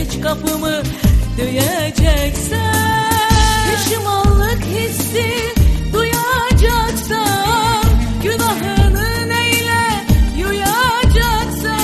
geç kapımı döyeceksen, pişmanlık hissi duyacaksan, günahını neyle yuyacaksan.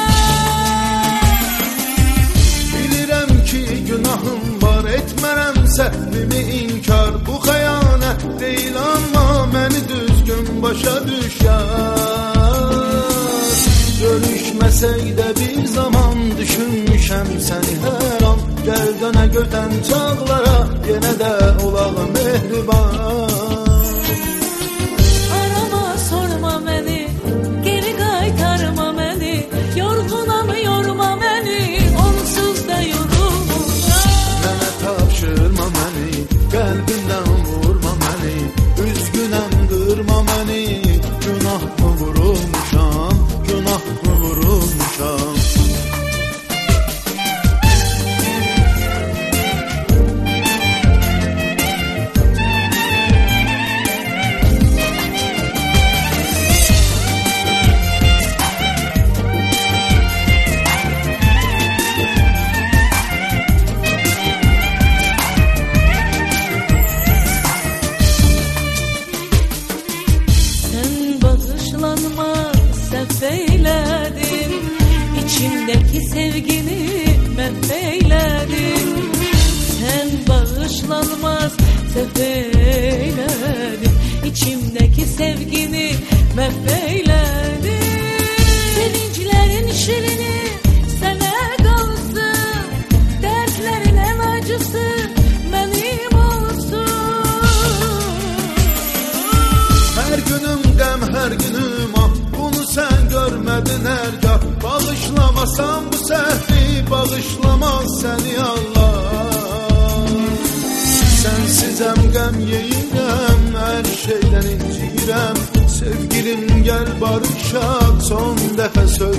Bilirəm ki günahım var, etmərəm səhvimi inkar. Bu xəyanət deyil amma məni düzgün başa düşər. Görüşməsək də bir zaman düşünmüşəm səni hər an. Gəl dönə götən çağlara, yenə də olaq mehriban. Arama sorma məni, geri qaytarma məni, yorğunam yorma məni, onsuz da yorulmuşam. Mənə tapşırma məni, qəlbimdən vurma məni, üzgünəm qırma məni. Günah mı vurulmuşam, günah mı vurulmuşam. Səhv eylədim, içimdəki sevgini məhv eylədim. Sən bağışlanmaz səhv eylədim, içimdəki sevgini məhv eylədim. Sevinclərin şirini sənə qalsın, dərdlərin ən acısı mənim olsun. Hər günüm qəm, hər günüm ah, bunu sən görmədin hərgah. Bağışlamasan bu səhvi, bağışlamaz səni Allah. Sənsizəm, qəm yeyirəm, hər şeydən inciyirəm. Sevgilim gəl barışaq, son dəfə söz